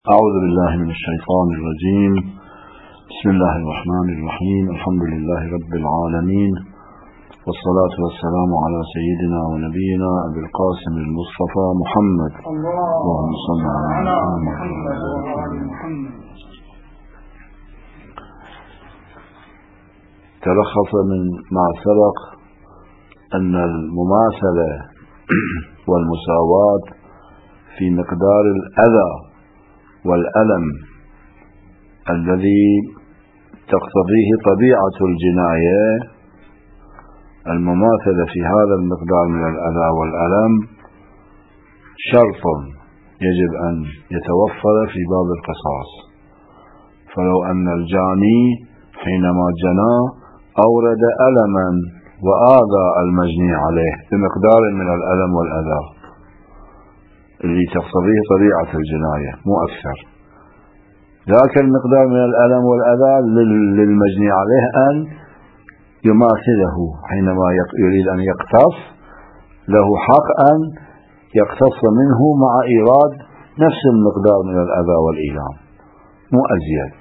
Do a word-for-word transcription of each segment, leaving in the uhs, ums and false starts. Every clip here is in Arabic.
أعوذ بالله من الشيطان الرجيم. بسم الله الرحمن الرحيم. الحمد لله رب العالمين، والصلاة والسلام على سيدنا ونبينا أبي القاسم المصطفى محمد. اللهم صل على محمد. تلخص من ما سبق أن المماثلة والمساواة في مقدار الأذى والألم الذي تقتضيه طبيعة الجناية، المماثلة في هذا المقدار من الأذى والألم شرط يجب أن يتوفر في باب القصاص. فلو أن الجاني حينما جنى أورد ألما وآذى المجني عليه بمقدار من الألم والأذى اللي تقتضيه طبيعة الجناية مو أكثر، ذاك المقدار من الألم والأذى للمجني عليه أن يماثله حينما يريد أن يقتص، له حق أن يقتص منه مع إيراد نفس المقدار من الأذى والإيلام مو أزيد،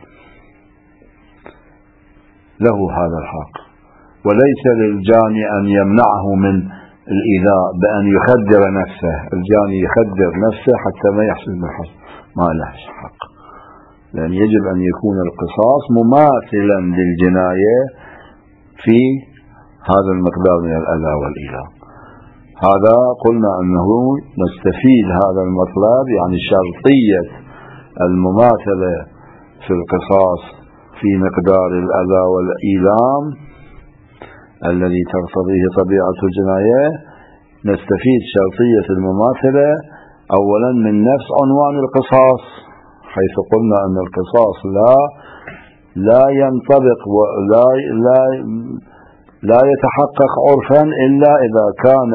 له هذا الحق. وليس للجاني أن يمنعه من الإيذاء بأن يخدر نفسه. الجاني يخدر نفسه حتى ما يحصل بالحص، ما له حق، لأن يجب أن يكون القصاص مماثلا للجناية في هذا المقدار من الأذى والإيلام. هذا قلنا أنه نستفيد هذا المطلب، يعني شرطية المماثلة في القصاص في مقدار الأذى والإيلام الذي تقتضيه طبيعة الجناية. نستفيد شرطية المماثلة أولا من نفس عنوان القصاص، حيث قلنا أن القصاص لا لا ينطبق ولا لا لا يتحقق عرفا إلا إذا كان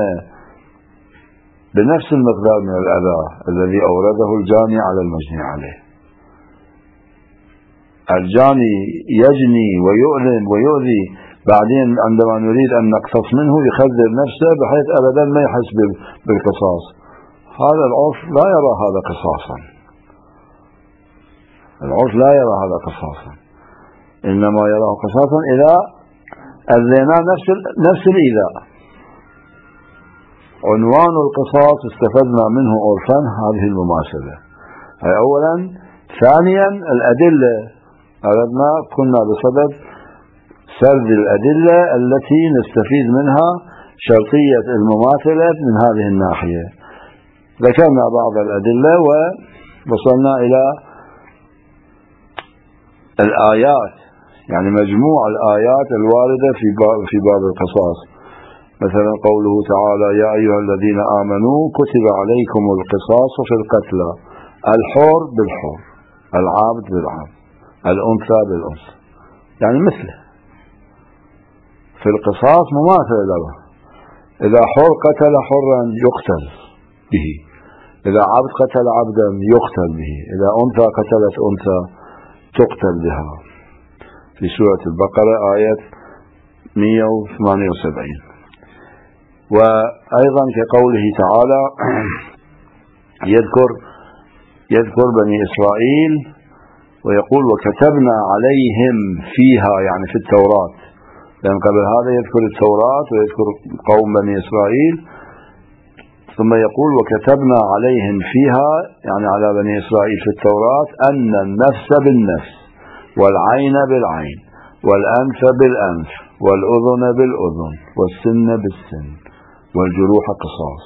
بنفس المقدار من الأذى الذي أورده الجاني على المجني عليه. الجاني يجني ويؤلم ويؤذي، بعدين عندما نريد أن نقتص منه يخدر نفسه بحيث أبدا ما يحس بالقصاص. هذا العرف لا يرى هذا قصاصا، العرف لا يرى هذا قصاصا، إنما يراه قصاصا إذا أذينا نفس نفس الإيذاء. عنوان القصاص استفدنا منه عرفا هذه المماثلة، هي أولا. ثانيا الأدلة، أردنا كنا بصدد سرد الأدلة التي نستفيد منها شرطية المماثلة من هذه الناحية. ذكرنا بعض الأدلة ووصلنا إلى الآيات، يعني مجموع الآيات الواردة في باب في باب القصاص. مثلا قوله تعالى: يا أيها الذين آمنوا كتب عليكم القصاص في القتلى، الحر بالحر، العبد بالعبد، الأنثى بالأنثى، يعني مثله في القصاص مماثل له. إذا حر قتل حرا يقتل به، إذا عبد قتل عبدا يقتل به، إذا أنثى قتلت أنثى تقتل بها، في سورة البقرة آية مئة وثمانية وسبعين. وأيضا كقوله تعالى يذكر يذكر بني إسرائيل ويقول: وكتبنا عليهم فيها، يعني في التوراة، لأن قبل هذا يذكر التوراة ويذكر قوم بني إسرائيل، ثم يقول: وكتبنا عليهم فيها، يعني على بني إسرائيل في التوراة، أن النفس بالنفس، والعين بالعين، والأنف بالأنف، والأذن بالأذن، والسن بالسن، والجروح قصاص.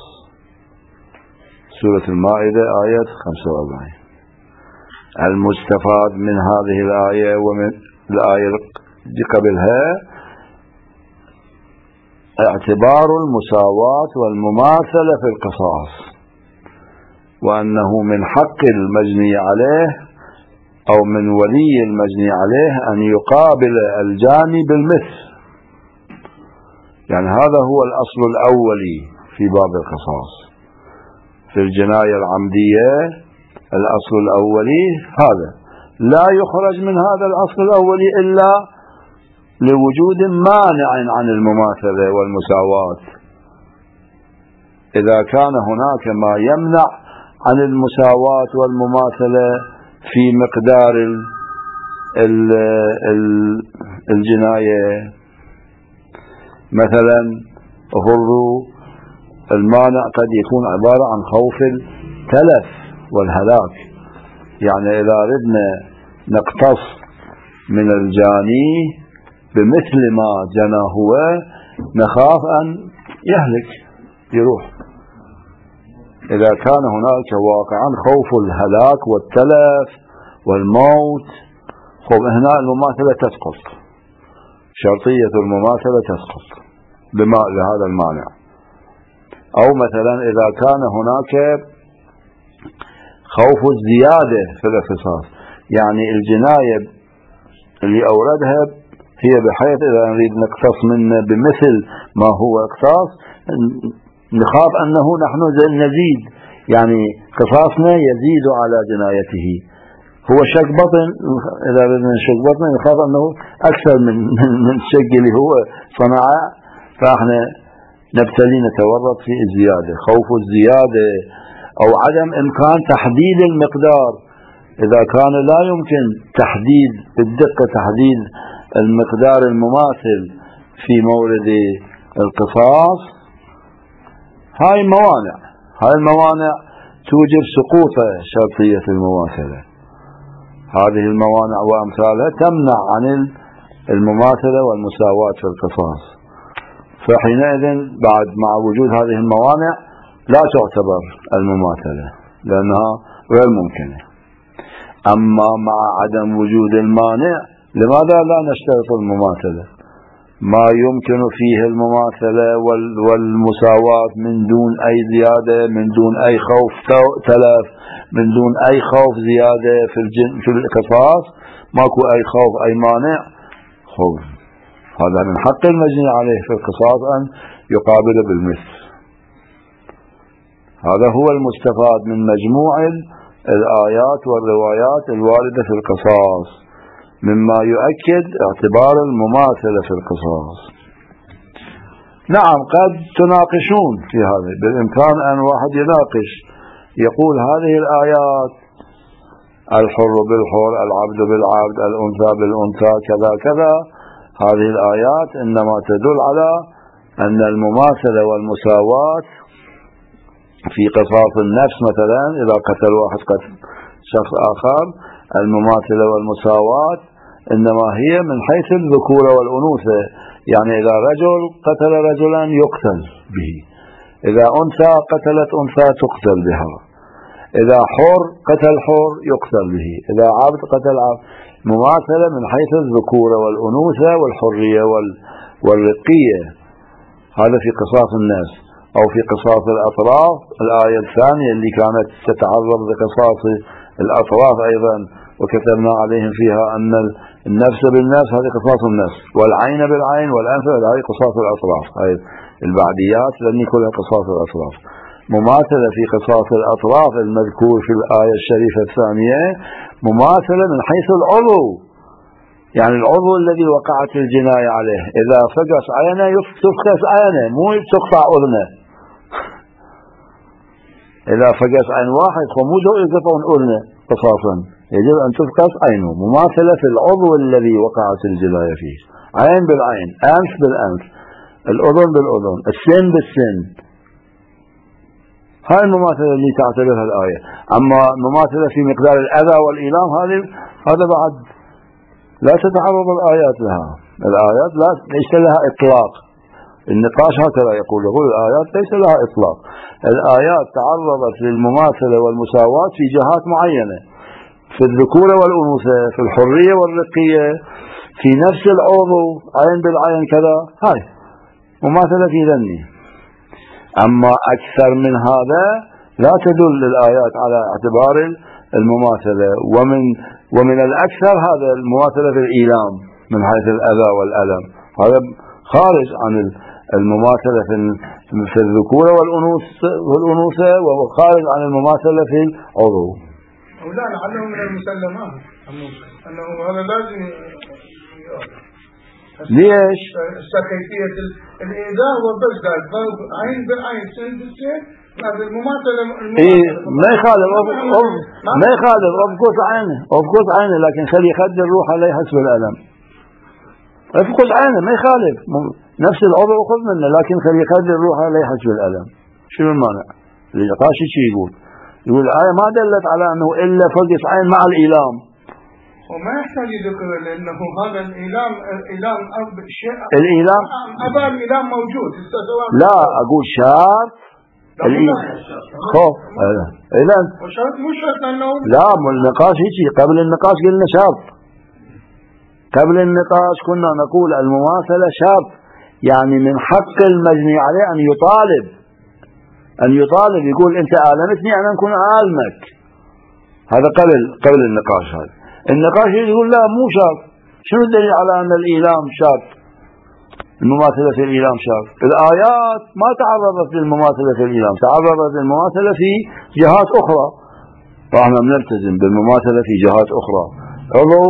سورة المائدة آية خمسة وأربعين. المستفاد من هذه الآية ومن الآية التي قبلها اعتبار المساواة والمماثلة في القصاص، وأنه من حق المجني عليه أو من ولي المجني عليه أن يقابل الجاني بالمثل. يعني هذا هو الأصل الأولي في باب القصاص. في الجناية العمدية الأصل الأولي هذا، لا يخرج من هذا الأصل الأولي إلا لوجود مانع عن المماثلة والمساواة. إذا كان هناك ما يمنع عن المساواة والمماثلة في مقدار ال ال ال الجناية. مثلا فرضوا المانع قد يكون عبارة عن خوف التلف والهلاك، يعني إذا أردنا نقتص من الجاني بمثل ما جنى هو نخاف أن يهلك يروح. إذا كان هناك واقعا خوف الهلاك والتلف والموت، خب هنا المماثلة تسقط، شرطية المماثلة تسقط بما لهذا المانع. أو مثلا إذا كان هناك خوف الزيادة في القصاص، يعني الجناية اللي أوردها هي بحيث إذا نريد نقتص منه بمثل ما هو اقتصاص نخاف أنه نحن نزيد، يعني قصاصنا يزيد على جنايته. هو شق بطن، إذا بدنا شق بطن نخاف أنه أكثر من من الشق اللي هو صنعه، فإحنا نبتلي نتورط في الزيادة، خوف الزيادة أو عدم إمكان تحديد المقدار. إذا كان لا يمكن تحديد بالدقة تحديد المقدار المماثل في مورد القصاص، هاي الموانع هاي الموانع توجب سقوط شرطية المماثلة. هذه الموانع وأمثالها تمنع عن المماثلة والمساواة في القصاص، فحينئذ بعد مع وجود هذه الموانع لا تعتبر المماثلة لأنها غير ممكنة. أما مع عدم وجود المانع لماذا لا نشترط المماثلة؟ ما يمكن فيه المماثلة والمساواة من دون أي زيادة، من دون أي خوف تلف، من دون أي خوف زيادة في الجن في القصاص، ماكو أي خوف أي مانع. خب هذا من حق المجني عليه في القصاص أن يقابل بالمثل. هذا هو المستفاد من مجموع الآيات والروايات الواردة في القصاص، مما يؤكد اعتبار المماثلة في القصاص. نعم قد تناقشون في هذا، بالإمكان أن واحد يناقش يقول هذه الآيات الحر بالحر، العبد بالعبد، الأنثى بالأنثى، كذا كذا، هذه الآيات إنما تدل على أن المماثلة والمساواة في قصاص النفس مثلا إذا قتل واحد قتل شخص آخر، المماثلة والمساواة إنما هي من حيث الذكورة والأنوثة، يعني إذا رجل قتل رجلا يقتل به، إذا أنثى قتلت أنثى تقتل بها، إذا حر قتل حر يقتل به، إذا عبد قتل عبد. مماثلة من حيث الذكورة والأنوثة والحرية والرقية، هذا في قصاص الناس. أو في قصاص الأطراف الآية الثانية اللي كانت تتعرض لقصاص الأطراف أيضا، وكتبنا عليهم فيها أن النفس بالنفس هذه قصاص النفس، والعين بالعين والأنف هذه قصاص الأطراف، هذه البعديات لأني كلها قصاص الأطراف. مماثلة في قصاص الأطراف المذكور في الآية الشريفة الثانية مماثلة من حيث العضو، يعني العضو الذي وقعت الجناية عليه إذا فقس عينه تفقس عينه، مو تقطع أذنه. إذا فقس عين واحد فمو يقطعون أذنه قصاصا، يجب أن تفقس عينه. مماثلة في العضو الذي وقعت الجناية فيه، عين بالعين، أنف بالأنف، الأذن بالأذن، السن بالسن. هاي المماثلة اللي تعتبرها الآية. أما المماثلة في مقدار الأذى والإيلام هذه هذا بعد لا تتعرض الآيات لها. الآيات لا ليس لها إطلاق. النقاش هكذا يقول يقول الآيات ليس لها إطلاق. الآيات تعرضت للمماثلة والمساواة في جهات معينة، في الذكورة والأنوثة، في الحرية والرقية، في نفس العضو عين بالعين كذا، هاي مماثلة في ذني. أما أكثر من هذا لا تدل الآيات على اعتبار المماثلة. ومن ومن الأكثر هذا المماثلة في الإيلام من حيث الأذى والألم، هذا خارج عن المماثلة في الذكورة والأنوثة، وخارج عن المماثلة في العضو. لا لعله من المسلمات أنه هذا لازم ليش؟ كيفية الإيذاء والبجد عين بالعين سن بالسن هذه المماثلة. إيه ما يخالف ما يخالف افقص عينه افقص عينه لكن خلي يخدر روحه لا يحس بالألم. افقص عينه ما يخالف نفس العضو خذ منه لكن خلي يخدر روحه لا يحس بالألم. شنو المانع؟ النقاشي شي يقول؟ يقول الآية ما دلت على أنه إلا فقص عين مع الإيلام. وما يحتاج ذكر لأنه هذا الإيلام إيلام أب شيء الإيلام أبا الإيلام موجود. لا أقول شرط الإيلام خوف إذن وشرط مو شرط أنه لا مو النقاش هيك. قبل النقاش قلنا شرط. قبل النقاش كنا نقول المماثلة شرط يعني من حق المجني عليه أن يطالب أن يطالب يقول أنت آلمتني أنا أكون آلمك. هذا قبل قبل النقاش. هذا النقاش يقول لا مو شرط. شنو الدليل على أن الإيلام شرط؟ المماثلة في الإيلام شرط. الآيات ما تعرضت للمماثلة في الإيلام تعرضت للمماثلة في جهات أخرى فإحنا بنلتزم بالمماثلة في جهات أخرى عضو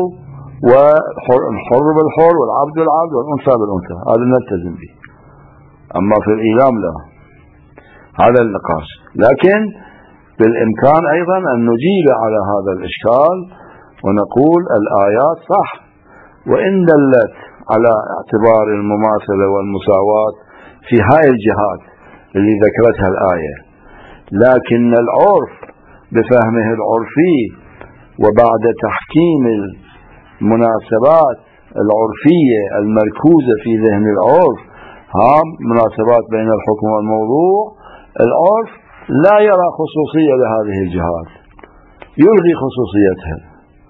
والحر بالحر والعبد بالعبد والأنثى بالأنثى هذا نلتزم به. أما في الإيلام لا. هذا النقاش. لكن بالإمكان أيضا أن نجيب على هذا الإشكال ونقول الآيات صح وإن دلت على اعتبار المماثلة والمساواة في هاي الجهات اللي ذكرتها الآية لكن العرف بفهمه العرفي وبعد تحكيم المناسبات العرفية المركوزة في ذهن العرف هام مناسبات بين الحكم والموضوع العرف لا يرى خصوصية لهذه الجهات يلغي خصوصيتها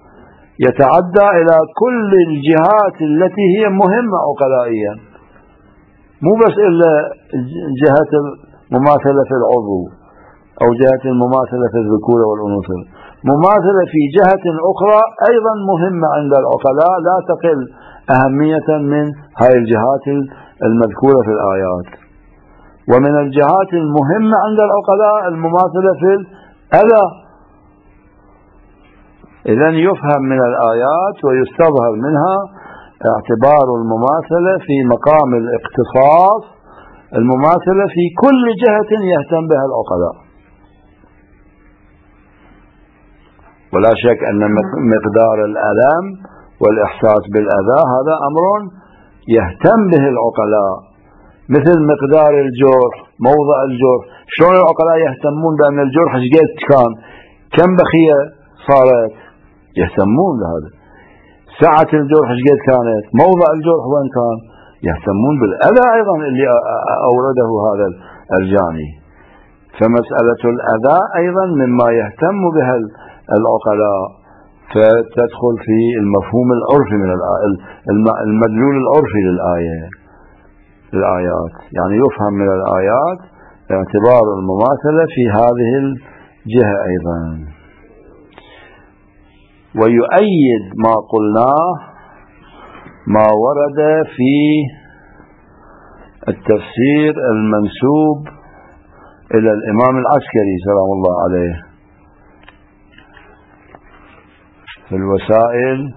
يتعدى إلى كل الجهات التي هي مهمة عقلائيا مو بس إلا جهة المماثلة في العضو أو جهة المماثلة في الذكورة والأنوثة مماثلة في جهة أخرى أيضا مهمة عند العقلاء لا تقل أهمية من هاي الجهات المذكورة في الآيات. ومن الجهات المهمة عند العقلاء المماثلة في الأذى. إذن يفهم من الآيات ويستظهر منها اعتبار المماثلة في مقام الاقتصاص المماثلة في كل جهة يهتم بها العقلاء. ولا شك أن مقدار الألم والإحساس بالأذى هذا أمر يهتم به العقلاء مثل مقدار الجرح موضع الجرح. شلون العقلاء يهتمون بأن الجرح شقد كان كم بخية صارت يهتمون بهذا. سعة الجرح شقد كانت موضع الجرح وين كان يهتمون بالأذى أيضا اللي أورده هذا الجاني. فمسألة الأذى أيضا مما يهتم بها العقلاء فتدخل في المفهوم العرفي من المدلول العرفي للآية الآيات يعني يفهم من الآيات اعتبار المماثلة في هذه الجهة أيضا. ويؤيد ما قلناه ما ورد في التفسير المنسوب إلى الإمام العسكري سلام الله عليه في الوسائل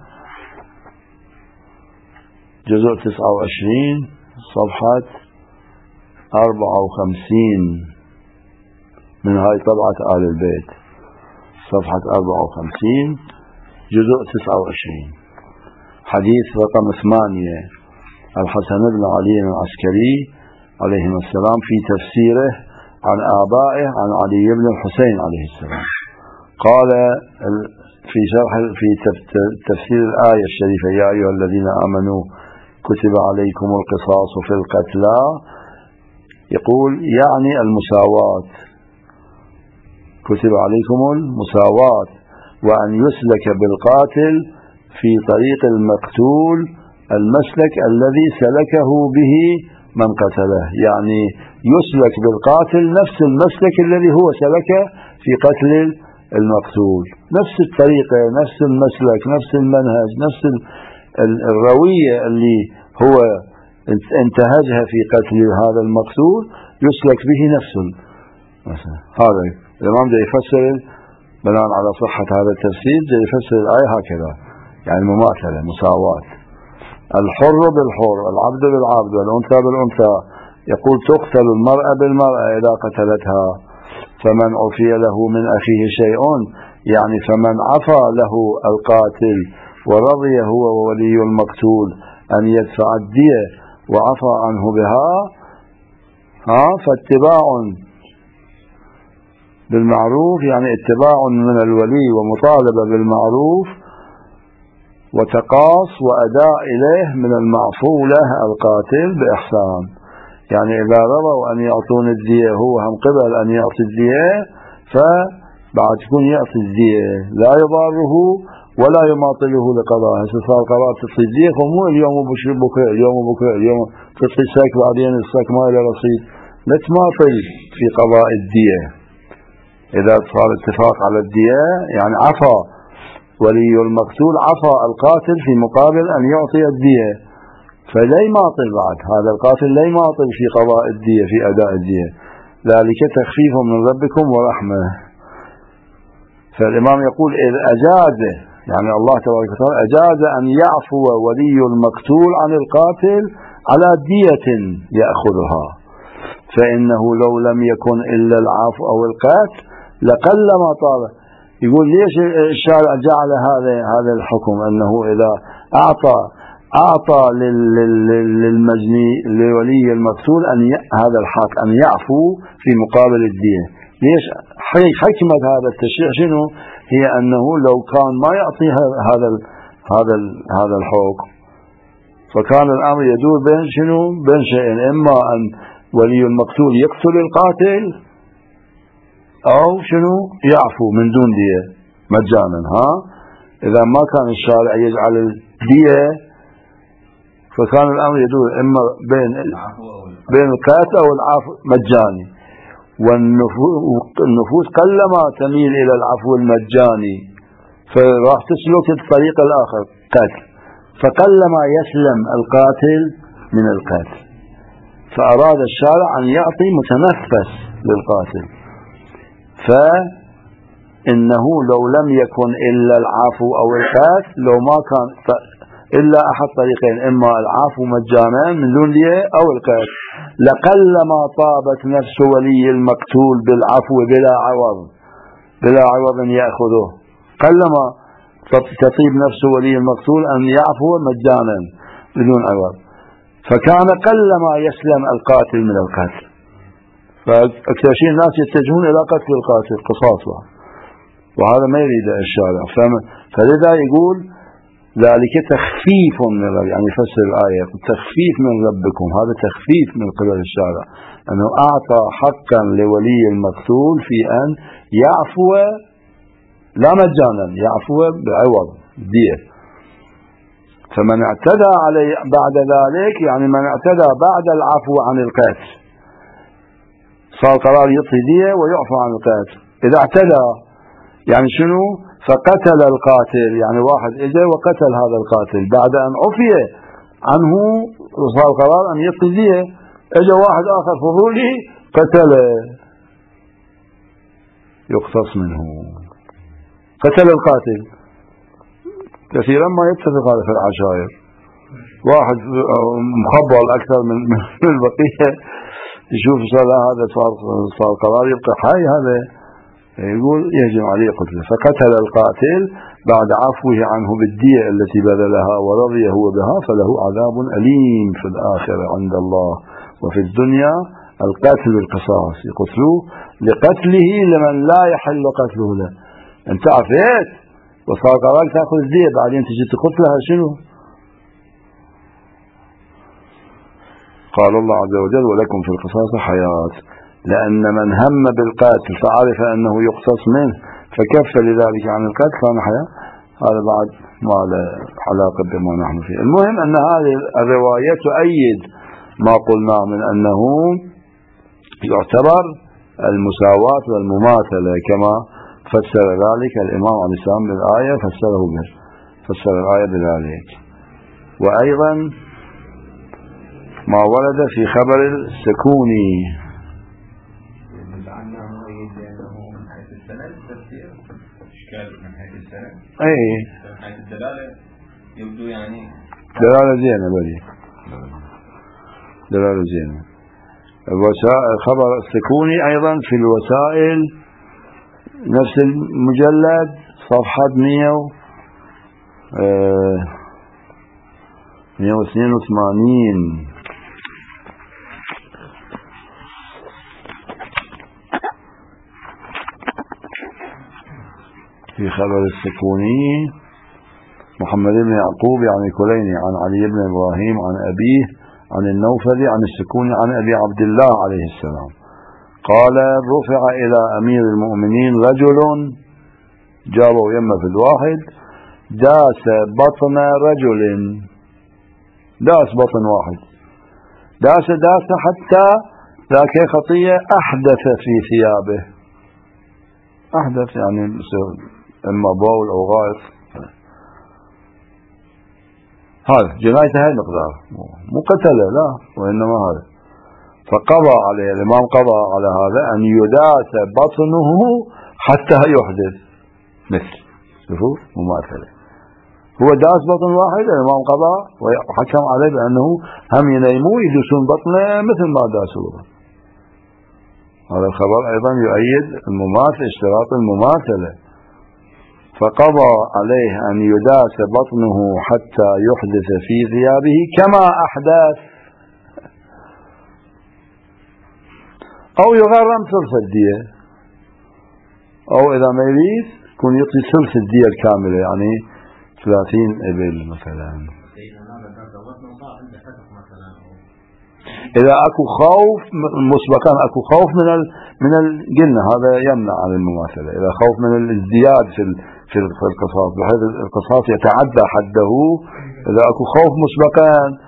جزء تسعة وعشرين صفحة أربعة وخمسين من هاي طبعة آل البيت صفحة أربعة وخمسين جزء تسعة وعشرين حديث رقم ثمانية الحسن بن علي العسكري عليهما السلام في تفسيره عن آبائه عن علي بن الحسين عليه السلام قال في شرح في تفسير الآية الشريفة يا أيها الذين آمنوا كتب عليكم القصاص في القتلى يقول يعني المساواة كتب عليكم المساواة وأن يسلك بالقاتل في طريق المقتول المسلك الذي سلكه به من قتله يعني يسلك بالقاتل نفس المسلك الذي هو سلكه في قتل المقتول نفس الطريقة نفس المسلك نفس المنهج نفس الروية اللي هو انتهجها في قتل هذا المقتول يسلك به نفسه. هذا الإمام جاي يفسر بناء على صحة هذا التفسير جاي يفسر الآية هكذا يعني مماثلة مساواة الحر بالحر العبد بالعبد والأنثى بالأنثى يقول تقتل المرأة بالمرأة إذا قتلتها فمن عفي له من أخيه شيء يعني فمن عفى له من أخيه شيء يعني فمن عفى له القاتل ورضي هو وولي المقتول أن يدفع الدية وعفى عنه بها ها فاتباع بالمعروف يعني اتباع من الولي ومطالبة بالمعروف وتقاص وأداء إليه من المعفو له القاتل بإحسان. يعني إذا رضوا أن يعطون الدية هو هم قبل أن يعطي الدية فبعد تكون يعطي الدية لا يضاره ولا يماطله لقضاء. صار قرار تعطي الدية فمو اليوم بشرب بكرة اليوم بكرة اليوم تعطي ساك بعدين الساك ما له رصيد لا تماطل في قضاء الدية. إذا صار اتفاق على الدية يعني عفى ولي المقتول عفى القاتل في مقابل أن يعطي الدية فلا يماطل بعد هذا القاتل لا يماطل في قضاء الدية في أداء الدية ذلك تخفيف من ربكم ورحمة. فالإمام يقول إذ أجاز يعني الله تبارك وتعالى أجاز أن يعفو ولي المقتول عن القاتل على دية يأخذها فإنه لو لم يكن إلا العفو أو القتل لقلما طال. يقول ليش الشارع جعل هذا هذا الحكم أنه إذا أعطى أعطى للمجني لولي المقتول أن هذا الحق أن يعفو في مقابل الدية. ليش حكمة هذا التشريع شنو هي أنه لو كان ما يعطي هذا هذا هذا الحكم فكان الأمر يدور بين شنو بين شيئين إما أن ولي المقتول يقتل القاتل أو شنو يعفو من دون دية مجانا. ها إذا ما كان الشارع يجعل الدية فكان الأمر يدور إما بين بين القتل أو العفو مجاني والنفوس قلما تميل إلى العفو المجاني فراح تسلك الطريق الآخر قتل فقلما يسلم القاتل من القتل فأراد الشارع أن يعطي متنفس للقاتل فإنه لو لم يكن إلا العفو أو القتل لو ما كان إلا أحد طريقين إما العفو مجانا من دون دية أو القتل لقلما طابت نفس ولي المقتول بالعفو بلا عوض بلا عوض يأخذه قلما تطيب نفس ولي المقتول أن يعفو مجانا بدون عوض فكان قلما يسلم القاتل من القتل. فأكثر شيء الناس يتجهون إلى قتل القاتل قصاص وهذا ما يريد الشارع. فلذا يقول ذلك تخفيف من رب يعني يفسر الآية تخفيف من ربكم هذا تخفيف من قبل الشارع أنه أعطى حقا لولي المقتول في أن يعفو لا مجانا يعفو بعوض دية. فمن اعتدى عليه بعد ذلك يعني من اعتدى بعد العفو عن القتل صار قرار يعطي دية ويعفو عن القتل. إذا اعتدى يعني شنو فقتل القاتل يعني واحد اجى وقتل هذا القاتل بعد ان عفي عنه وصار قرار ان يعطي دية اجى واحد اخر فضولي قتله يقتص منه قتل القاتل. كثيرا ما يتفق هذا في العشائر واحد مخبل اكثر من البقيه يشوف هذا صار صار قرار يبقى حي هذا يقول يجب عليه قتله فقتل القاتل بعد عفوه عنه بالدية التي بذلها ورضي هو بها فله عذاب أليم في الآخرة عند الله وفي الدنيا القتل بالقصاص يقتلوه لقتله لمن لا يحل قتله له. انت عفيت وصار قرارك تأخذ الدية بعدين تجي تقتلها شنو. قال الله عز وجل ولكم في القصاص حياة لأن من هم بالقتل فعرف أنه يقتص منه فكف لذلك عن القتل كان حياة. هذا بعد ما له علاقة بما نحن فيه. المهم أن هذه الرواية تؤيد ما قلنا من أنه يعتبر المساواة والمماثلة كما فسر ذلك الإمام عليه السلام بالآية فسره به فسر الآية بذلك. وأيضا ما ورد في خبر السكوني اي الدلالة يبدو يعني دلالة زينة بدي دلالة زينة الوسائل خبر السكوني أيضا في الوسائل نفس المجلد صفحة مئة واثنين وثمانين. في خبر السكوني محمد بن يعقوب يعني كليني عن علي بن إبراهيم عن أبيه عن النوفلي عن السكوني عن أبي عبد الله عليه السلام قال رفع إلى أمير المؤمنين رجل، جابوا يمه في الواحد، داس بطن رجل، داس بطن واحد، داس داس حتى ذاك خطية أحدث في ثيابه، أحدث يعني إما بول أو غائط، هذا جنايته هاي مقدار، مو قتله لا، وإنما هذا. فقضى عليه الإمام قضى على هذا أن يداس بطنه حتى يحدث، مثل شوفوا مماثلة، هو داس بطن واحد، الإمام قضى وحكم عليه بأنه هم ينيموا يدوسون بطنه مثل ما داسوا. هذا الخبر أيضا يؤيد المماثلة، اشتراط المماثلة. فقضى عليه أن يداس بطنه حتى يحدث في ثيابه كما أحدث، أو يغرم ثلث الدية، أو إذا ما يريد يكون يعطي ثلث الدية الكاملة، يعني ثلاثين إبل مثلا. إذا أكو خوف مسبقا، أكو خوف من ال من ال قلنا هذا يمنع عن المماثلة، إذا خوف من الازدياد في في القصاص بحيث القصاص يتعدى حده، إذا أكو خوف مسبقا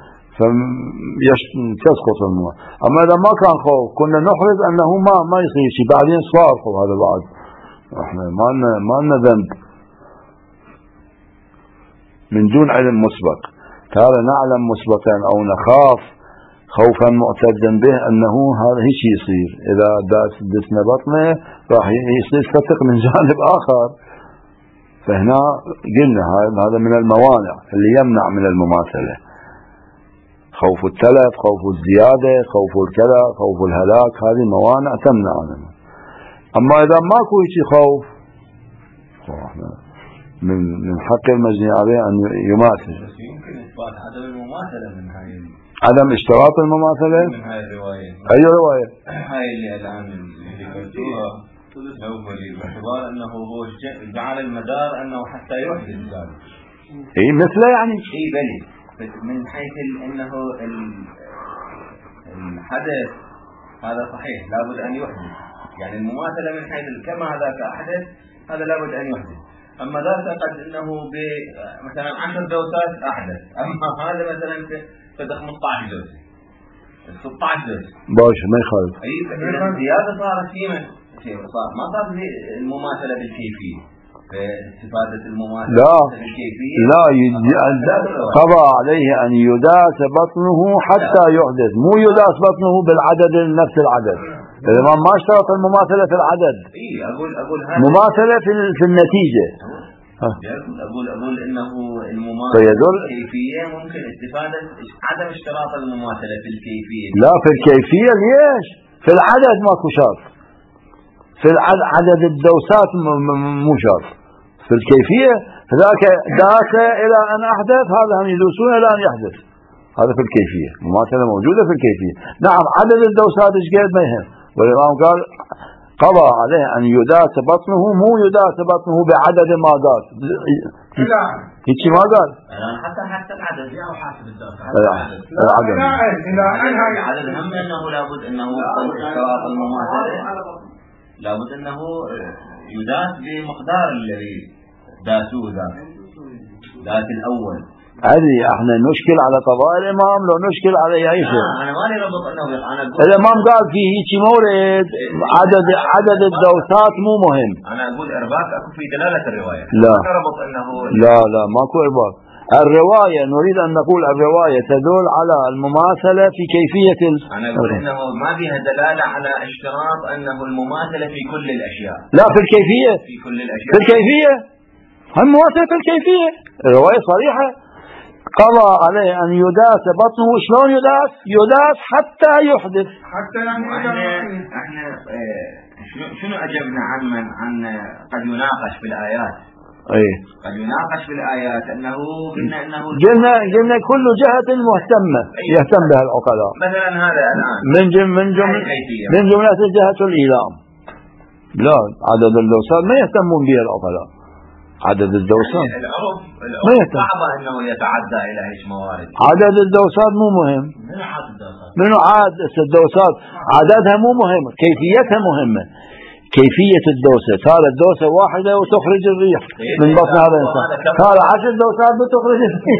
فتسقط المماثلة. أما إذا ما كان خوف كنا نحرز أنه ما ما يصير شيء، بعدين صار هذا بعد إحنا ما لنا ما لنا ذنب من دون علم مسبق. هذا نعلم مسبقا أو نخاف خوفا معتدا به أنه هذا هيك يصير، إذا داس دسنا بطنه راح يصير فتق من جانب آخر. فهنا قلنا هذا من الموانع اللي يمنع من المماثلة، خوف التلف، خوف الزيادة، خوف الكذا، خوف الهلاك، هذه موانع تمنع عنه. أما إذا ماكو هيك خوف من من حق المجني عليه أن يماثل. يمكن إثبات عدم المماثلة من هاي، عدم اشتراط المماثلة من هاي الرواية. أي رواية؟ هاي اللي الآن ذكرتوها نوفلي، باعتبار أنه هو جعل المدار أنه حتى يحدث ذلك. إيه مثله يعني. إيه بلي، من حيث أنه الحدث هذا صحيح لابد أن يحدث، يعني المماثلة من حيث كما هذاك أحدث هذا لابد أن يحدث. أما ذاك قد أنه مثلا عشر دوسات أحدث، أما هذا مثلا في خمسة عشر دوسة ستة عشر دوسة باش ما يخالف. أي زيادة صارت فيما صار ما صار المماثلة بالكيفية، استفادة المماثلة لا بالكيفية لا قضى عليه أن يداس بطنه حتى يحدث، مو يداس بطنه بالعدد نفس العدد. الإمام ما اشترط المماثلة في العدد، إيه أقول أقول مماثلة في في النتيجة. أقول أقول إنه المماثلة فيدل الكيفية ممكن استفادة عدم اشتراط المماثلة في الكيفية. لا في الكيفية ليش؟ في العدد ماكو شرط، في العدد عدد الدوسات مو شرط، في الكيفية ذاك داس إلى أن أحدث، هذا هم يدوسون إلى أن يحدث، هذا في الكيفية، مماثلة موجودة في الكيفية. نعم عدد الدوسات ايش قد ما يهم، والإمام قال قضى عليه أن يداس بطنه، مو يداس بطنه بعدد ما داس، هيك ما قال حتى حتى العدد أو حاسب الدوسات العدد العدد هم أنه لابد أنه اشتراط المماثلة لابد أنه يداس بمقدار الذي داسوه ذاك ذاك الأول. هذه احنا نشكل على قضاء الامام لو نشكل على اي شيء. انا مالي ربط انه انا الامام قال في هيك مورد عدد عدد الدوسات مو مهم. انا اقول ارباط اكو في دلاله الروايه. لا ربط انه لا لا ماكو ارباط. الروايه نريد ان نقول الروايه تدل على المماثله في كيفيه ال... انا اقول انه ما فيها دلاله على اشتراط انه المماثله في كل الاشياء. لا في الكيفيه، في كل الاشياء في الكيفيه هم مماثله في الكيفيه، الروايه صريحه. قضى عليه أن يداس بطنه. شلون يداس؟ يداس حتى يحدث. حتى يعني احنا احنا شنو أجبنا عن من عن قد يناقش في الآيات؟ ايه قد يناقش في الآيات أنه قلنا أنه قلنا قلنا كل جهة مهتمة يهتم بها العقلاء. مثلا هذا الآن من جم من جملة من جملة جهة الإيلام. لا عدد الدوسات ما يهتمون بها العقلاء. عدد الدوسات العرف ما يهتم. صعب أنه يتعدى إلى هيك موارد. عدد الدوسات مو مهم. من عدد الدوسات؟ منو عاد الدوسات؟ عددها مو مهم، كيفيتها مهمة. كيفية الدوسة، صارت دوسة واحدة وتخرج الريح من بطن هذا الإنسان، صار عشر دوسات بتخرج الريح.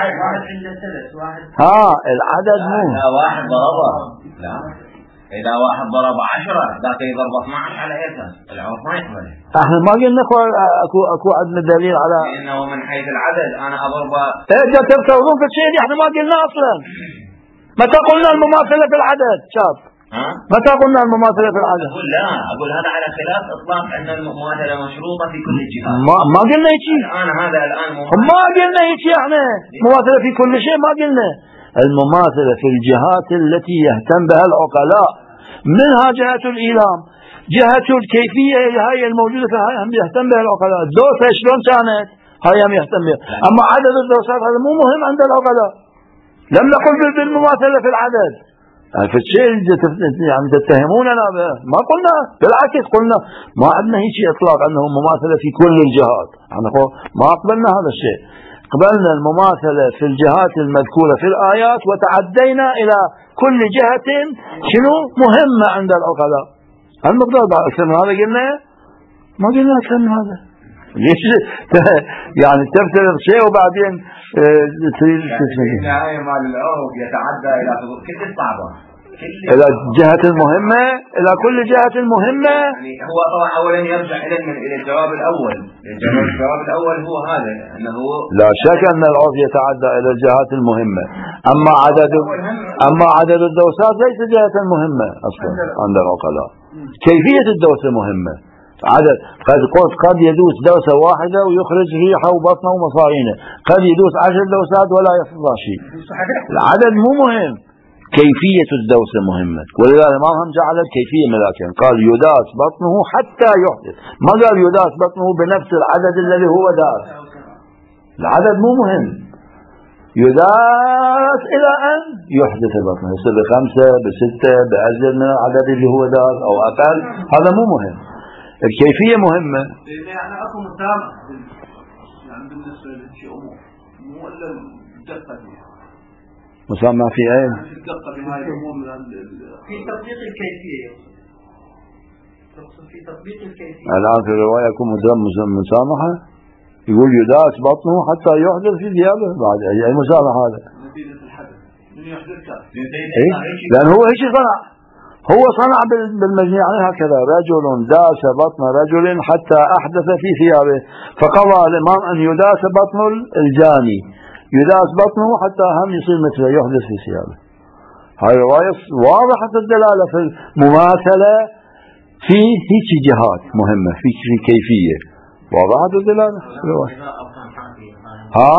ها العدد مو. لا واحد ضربه، لا إذا واحد ضرب عشرة ذاك يضرب اثنا عشر على أساس العرف ما يقبله. احنا ما قلنا اكو اكو اكو عندنا دليل على انه من حيث العدد انا اضربه. ايه تفترضون في الشيء اللي احنا ما قلنا اصلا. متى قلنا المماثلة في العدد؟ شاب ها؟ متى قلنا المماثلة في العدد؟ أقول لا، أقول هذا على خلاف إطلاق أن المماثلة مشروطة في كل الجهات. ما ما قلنا هيك شيء. أنا هذا الآن ما قلنا هيك شيء. احنا مماثلة في كل شيء ما قلنا. المماثلة في الجهات التي يهتم بها العقلاء، منها جهة الإيلام. جهة الكيفية هاي الموجودة في هاي هم يهتم بها العقلاء. الدوسة شلون كانت هاي هم يهتم بها. أما عدد الدوسات هذا مو مهم عند العقلاء. لم نقل بالمماثلة في العدد. يعني في الشيء يعني تتهموننا به ما قلنا، بالعكس قلنا ما عندنا هيك اطلاق انه مماثله في كل الجهات. احنا ما قبلنا هذا الشيء، قبلنا المماثله في الجهات المذكوره في الايات وتعدينا الى كل جهه شنو مهمه عند العقلاء. المقدار بعد اكثر من هذا قلنا؟ ما قلنا اكثر من هذا. ليش يعني تفترض شيء وبعدين تريد تسمي النهاية مال العرف يتعدى إلى كل الصعبة إلى جهة المهمة، إلى كل جهة المهمة. يعني هو طبعا أولا يرجع إلى إلى الجواب الأول. الجواب الأول هو هذا أنه لا شك أن العرف يتعدى إلى الجهات المهمة. أما عدد أما عدد الدوسات ليس جهة مهمة أصلا عند العقلاء. كيفية الدوسة مهمة. عدد قد قد يدوس دوسة واحدة ويخرج ريحه وبطنه ومصارينه، قد يدوس عشر دوسات ولا يحصل شيء. العدد مو مهم، كيفية الدوسة مهمة. ولذلك الإمام هم جعل الكيفية ملاكين، قال يداس بطنه حتى يحدث، ما قال يداس بطنه بنفس العدد الذي هو داس. العدد مو مهم، يداس إلى أن يحدث بطنه، يصير بخمسة بستة بأزيد من العدد اللي هو داس أو أقل، هذا مو مهم. الكيفية مهمة. يعني أكو مسامح يعني بالنسبة لشيء أمور مو إلا الدقة فيها. مسامح في أين؟ يعني في الدقة بهاي الأمور من في تطبيق الكيفية. تقصد في تطبيق الكيفية. الآن في الرواية يكون مسامحة يقول يداس بطنه حتى يحدث في ثيابه. بعد أي مسامح هذا؟ نتيجة الحدث من يحدث كذا. إيه؟ لأن هو هيك صنع. هو صنع بالمجني عليه هكذا، رجل داس بطن رجل حتى أحدث في ثيابه، فقضى الإمام أن يداس بطن الجاني، يداس بطنه حتى هم يصير مثله يحدث في ثيابه. هاي رواية واضحة الدلالة في المماثلة في هيك جهات مهمة، في في كيفية واضحة الدلالة. ها؟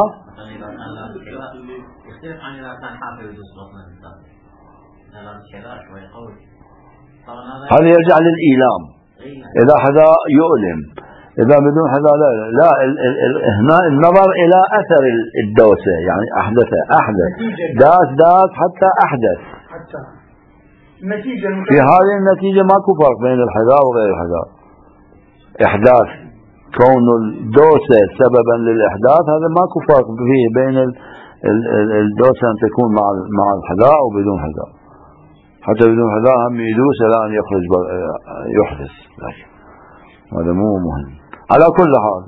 يختلف عن إذا كان حافظ يدوس بطن الإنسان. هذا الشيء شوي قوي. هذا يرجع للإيلام. إذا حدا يؤلم، إذا بدون حدا لا لا هنا النظر إلى أثر الدوسة، يعني أحدث أحدث داس داس حتى أحدث. حتى النتيجة في هذه النتيجة ماكو فرق بين الحذاء وغير الحذاء. إحداث كون الدوسة سببا للإحداث هذا ماكو فرق فيه بين الدوسة أن تكون مع مع الحذاء وبدون حذاء. حتى بدون حذاء هم يدوس إلى أن يخرج يحدث، هذا مو مهم. على كل حال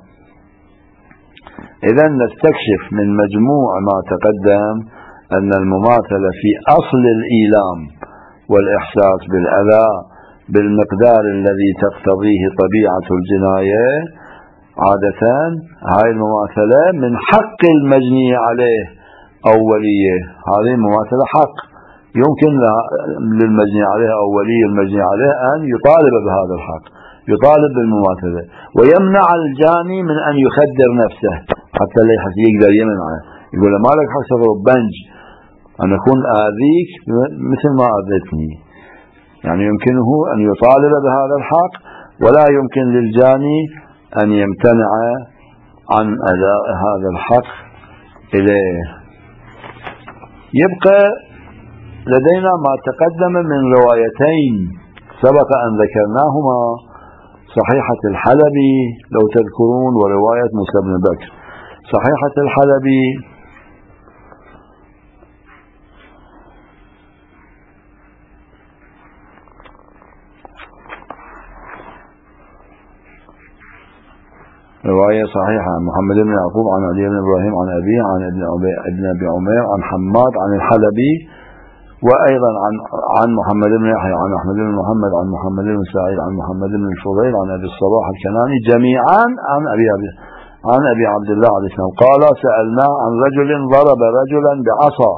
إذا نستكشف من مجموع ما تقدم أن المماثلة في أصل الإيلام والإحساس بالأذى بالمقدار الذي تقتضيه طبيعة الجناية عادة هاي المماثلة من حق المجني عليه أولية. هذه مماثلة حق، يمكن للمجني عليه أو ولي المجني عليه أن يطالب بهذا الحق، يطالب بالمماثلة، ويمنع الجاني من أن يخدر نفسه حتى لا يقدر يمنعه، يقول له ما لك حق تضرب بنج، أن أكون آذيك مثل ما آذيتني. يعني يمكنه أن يطالب بهذا الحق، ولا يمكن للجاني أن يمتنع عن أداء هذا الحق إليه. يبقى لدينا ما تقدم من روايتين سبق أن ذكرناهما، صحيحة الحلبي لو تذكرون ورواية موسى بن بكر. صحيحة الحلبي رواية صحيحة عن محمد بن يعقوب عن علي بن إبراهيم عن أبيه عن ابن أبي عمير عن حماد عن الحلبي، وأيضا عن عن محمد بن يحيى عن أحمد بن محمد عن محمد بن سعيد عن محمد بن الفضيل عن أبي الصباح الكناني جميعا عن أبي عن أبي عبد الله عليه السلام قال: سألناه عن رجل ضرب رجلا بعصا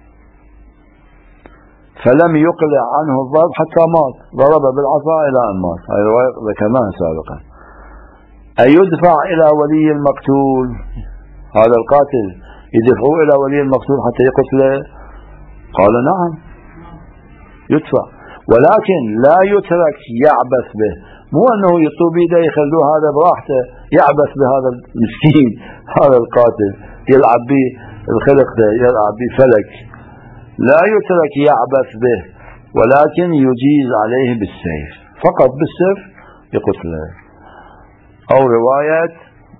فلم يقلع عنه الضرب حتى مات، ضرب بالعصا إلى أن مات. هذه رواية ذكرناها سابقا. أيدفع إلى ولي المقتول، هذا القاتل يدفعوه إلى ولي المقتول حتى يقتله؟ قال نعم يدفع، ولكن لا يترك يعبث به، مو أنه يطوب بيده يخلوه هذا براحته يعبث بهذا المسكين هذا القاتل يلعب به الخلق ده يلعب به فلك، لا يترك يعبث به، ولكن يجيز عليه بالسيف، فقط بالسيف يقتله. أو رواية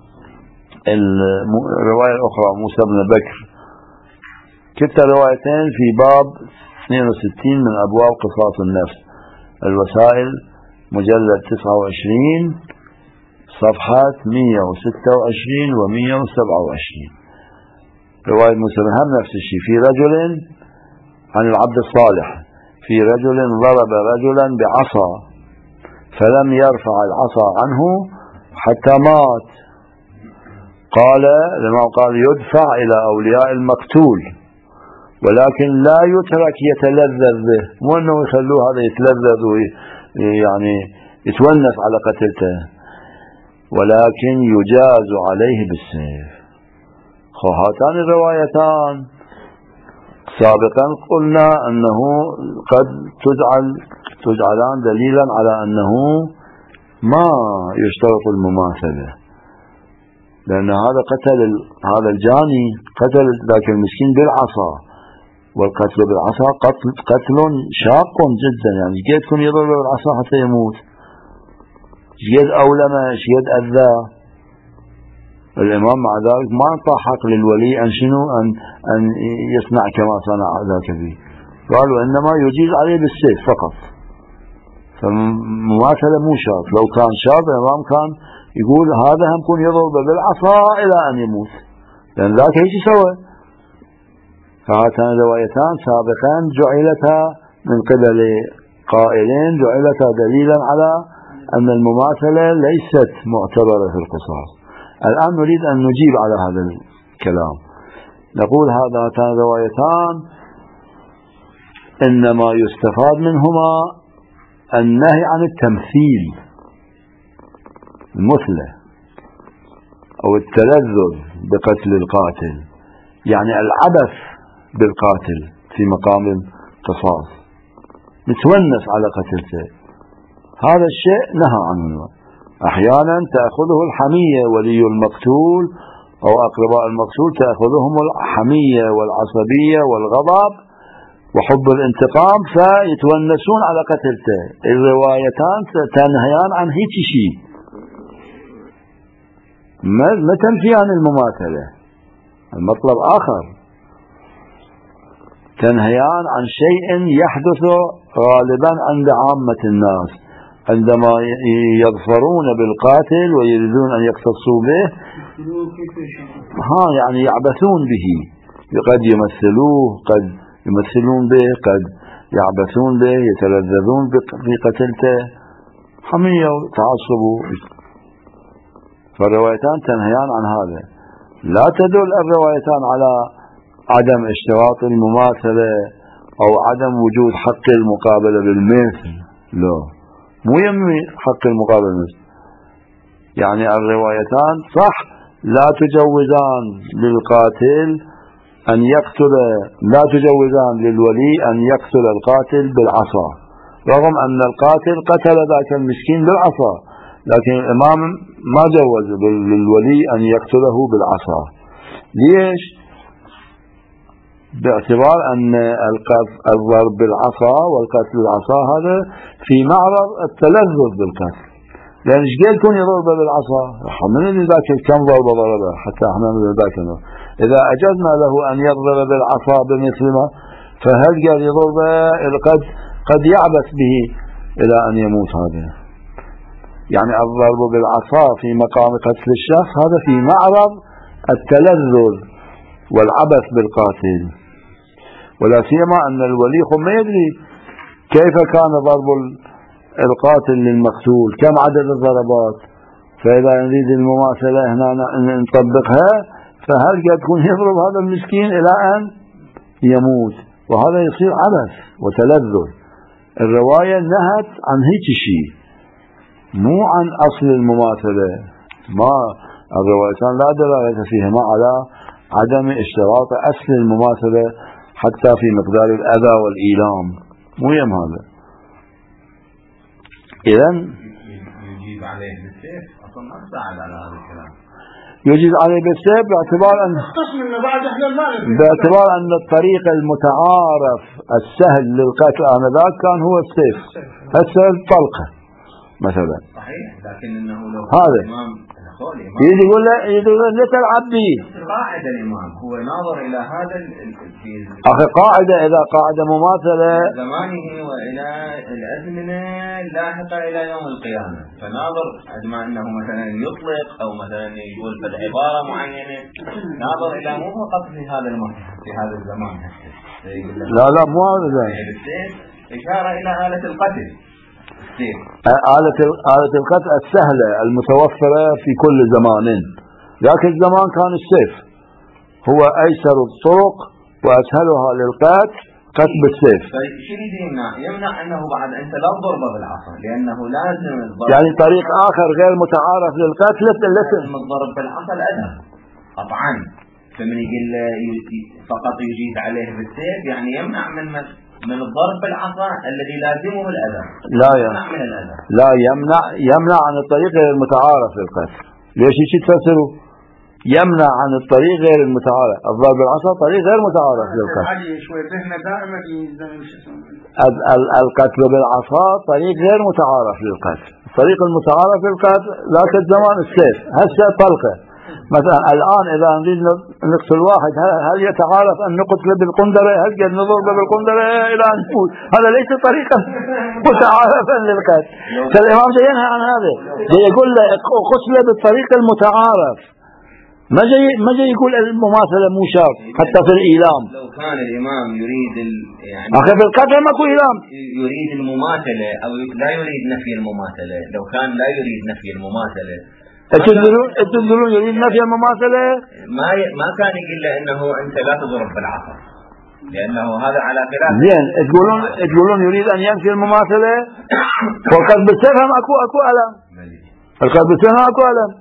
الرواية الأخرى موسى بن بكر، كلتا روايتين في باب اثنين وستين من أبواب قصاص النفس، الوسائل مجلد تسعة وعشرين صفحات مئة وستة وعشرين و مئة وسبعة وعشرين. رواية موسى بن هم نفس الشيء، في رجل عن العبد الصالح في رجل ضرب رجلا بعصا فلم يرفع العصا عنه حتى مات. قال لما قال يدفع إلى أولياء المقتول، ولكن لا يترك يتلذذ به، مو أنه يخلوه هذا يتلذذ يعني يتونس على قتلته، ولكن يجاز عليه بالسيف. هاتان الروايتان سابقا قلنا أنه قد تجعل تجعلان دليلا على أنه ما يشترط المماثلة، لأن هذا قتل هذا الجاني قتل ذاك المسكين بالعصا، والقتل بالعصا قتل, قتل شاق جدا، يعني قد يكون يضرب بالعصا حتى يموت، قد أولمه قد أذى. الإمام مع ذلك ما أعطى حق للولي أن شنو أن أن يصنع كما صنع ذاك به، قالوا إنما يجيز عليه بالسيف فقط. فمماثلة مو شرط، لو كان شرط الإمام كان يقول هذا هم يكون يضرب بالعصا إلى أن يموت، لأن ذاك هيك سوى. فهاتان الروايتان سابقا جعلتا من قبل قائلين جعلتا دليلا على أن المماثلة ليست معتبرة في القصاص. الآن نريد أن نجيب على هذا الكلام، نقول هاتان الروايتان إنما يستفاد منهما النهي عن التمثيل المثلى أو التلذذ بقتل القاتل، يعني العبث بالقاتل في مقام القصاص، نتونس على قتلته، هذا الشيء نهى عنه. أحيانا تأخذه الحمية، ولي المقتول أو أقرباء المقتول تأخذهم الحمية والعصبية والغضب وحب الانتقام فيتونسون على قتلته. الروايتان تنهيان عن هيك شيء، ما تنفيان المماثلة، المطلب آخر، تنهيان عن شيء يحدث غالبا عند عامة الناس عندما يظفرون بالقاتل ويريدون أن يقتصوا به، ها يعني يعبثون به، قد يمثلوه قد يمثلون به قد يعبثون به يتلذذون في قتلته، حمية وتعصب. فالروايتان تنهيان عن هذا. لا تدل الروايتان على عدم اشتراط المماثلة أو عدم وجود حق المقابلة بالمثل، لا، مو يمي حق المقابلة بالمثل. يعني الروايتان صح لا تجوزان للقاتل أن يقتل، لا تجوزان للولي أن يقتل القاتل بالعصا، رغم أن القاتل قتل ذاك المسكين بالعصا، لكن الإمام ما جوز للولي أن يقتله بالعصا. ليش؟ باعتبار أن الضرب بالعصا والقتل بالعصا هذا في معرض التلذذ بالقتل، لأن ايش قال يكون يضربه بالعصا؟ من اللي ذاك كم ضربه ضربه حتى احنا من ذاك. إذا أجزنا له أن يضرب بالعصا بمثل ما، فهل قال يضربه قد قد يعبث به إلى أن يموت. هذا يعني الضرب بالعصا في مقام قتل الشخص هذا في معرض التلذذ والعبث بالقاتل، ولا سيما أن الولي ما يدري كيف كان ضرب القاتل للمقتول، كم عدد الضربات. فإذا نريد المماثلة هنا نطبقها، فهل قد يكون يضرب هذا المسكين إلى أن يموت، وهذا يصير عبث وتلذذ. الرواية نهت عن هيك شيء، مو عن أصل المماثلة. ما الروايتان لا دلالة فيهما على عدم اشتراط أصل المماثلة حتى في مقدار الأذى والإيلام، مو يم هذا. إذن يجيب عليه بالسيف، أصلا ما ساعد على هذا الكلام. يجيز عليه بالسيف باعتبار أن باعتبار أن الطريق المتعارف السهل للقتل آنذاك كان هو السيف، هسه الطلقة مثلا. صحيح، لكن إنه لو هذا يجي يقول له يقول له لا تلعب بي. قاعدة الإمام هو ناظر إلى هذا في أخي قاعدة، إذا قاعدة مماثلة زمانه وإلى الأزمنة اللاحقة إلى يوم القيامة، فناظر عندما أنه مثلا يطلق أو مثلا يقول بالعبارة معينة، ناظر إلى مو فقط في هذا المرحلة في هذا الزمان. لا لا مو هذا، إشارة إلى آلة القتل، آلة آلة القتل السهلة المتوفرة في كل زمان. ذاك الزمان كان السيف هو أيسر الطرق وأسهلها للقتل، قتل بالسيف. شو يمنع؟ يمنع أنه بعد أنت لا تضربه بالعصا، لأنه لازم الضرب، يعني طريق آخر غير متعارف للقتل لازم الضرب بالعصا الأدنى قطعا. فمن يقول فقط يجيز عليه بالسيف يعني يمنع من من الضرب بالعصا الذي لازمه الأذى. لا يمنع من الأذى، لا يمنع يمنع عن الطريق غير المتعارف للقتل. ليش هيك تفسروا؟ يمنع عن الطريق غير المتعارف، الضرب بالعصا طريق غير متعارف للقتل. القتل بالعصا طريق غير متعارف للقتل. الطريق المتعارف للقتل ذاك الزمان السيف، هسه طلقة. مثلا الآن إذا نريد نقتل واحد هل يتعارف أن نقتله بالقندرة؟ هل قد نضربه بالقندرة إلى أن نموت؟ هذا ليس طريقا متعارفا للقتل. فالإمام جاي ينهى عن هذا، جاي يقول له قتله بالطريق المتعارف، ما جاي ما جاي يقول المماثلة مو شرط حتى في الإيلام. لو كان الإمام يريد ال... يعني أخي في القتل ماكو إيلام، يريد المماثلة أو لا يريد نفي المماثلة، لو كان لا يريد نفي المماثلة تدلون تدلون يريد نفي المماثلة، ما ي... ما كان يقول له إنه أنت لا تضرب بالعصا، لأنه هذا على خلاف. زين تقولون تقولون يريد أن ينفي المماثلة، وقد بالسيف هم أكو أكو ألم، القتل بالسيف أكو ألم.